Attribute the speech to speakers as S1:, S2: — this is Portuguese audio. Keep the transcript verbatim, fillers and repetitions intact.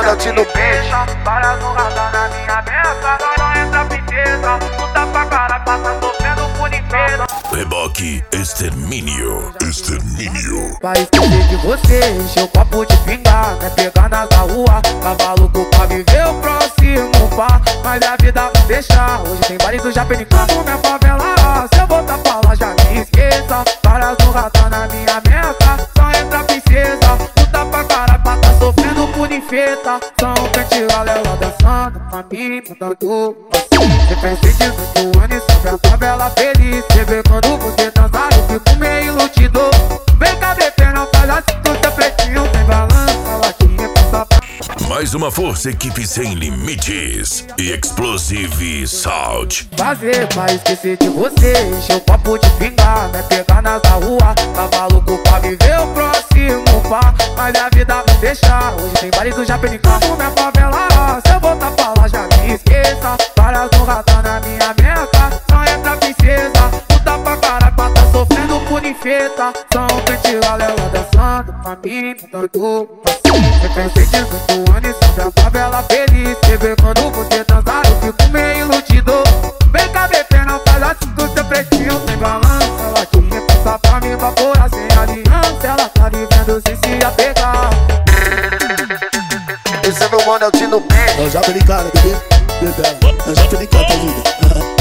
S1: mano, é o Tino Beat.
S2: Para no radar na minha mesa, não entra princesa. Não dá pra cara, passa sofrendo por limpeza.
S3: Reboque Extermínio. Extermínio.
S2: Pra esquecer de você, encher o copo de pingar. Quer pegar na rua, cavalo pra viver o próximo par. Mas a vida não deixa, hoje tem baile do Japenicão no minha favela. Se eu voltar pra lá, já me esqueça. Para no radar na minha meta, só entra princesa. Luta pra cara, pra tá sofrendo por infeta. São pente galera dançando, pra mim, mandando assim. Você pensa em dezoito anos, sobre a favela feliz. Você vê quando você dança, eu fico meio iludido. Vem cá, bebê, não faz assim com seu pretinho. Tem balança, latinha, passa pra...
S3: Mais uma força, equipe sem limites e Explosive Sound.
S2: Fazer pra esquecer de você, encher o copo de pingar. Não é pegar nas rua, cavalo pra viver o próximo par. Mas a vida não deixa, hoje tem baile do Japenicão no minha favela. Se eu voltar pra lá, já me esqueça. Várias no radar na minha meta, só entra princesa. Luta pra cara, pra tá sofrendo por infeta. São pente galera dançando, pra mim, mandando assim. Você pensa em dezoito anos, sobre a favela feliz. Você vê quando você dançar, eu fico meio iludido. Vem cá, bebê, não faz assim com seu pretinho. Sem balança, latinha, passa pra me evaporar. Sem aliança, ela tá vivendo sem se apegar.
S1: Esse é meu mano, é o Tino Beat.
S4: É o Japenicão, bebê. É o Japenicão, tá vida.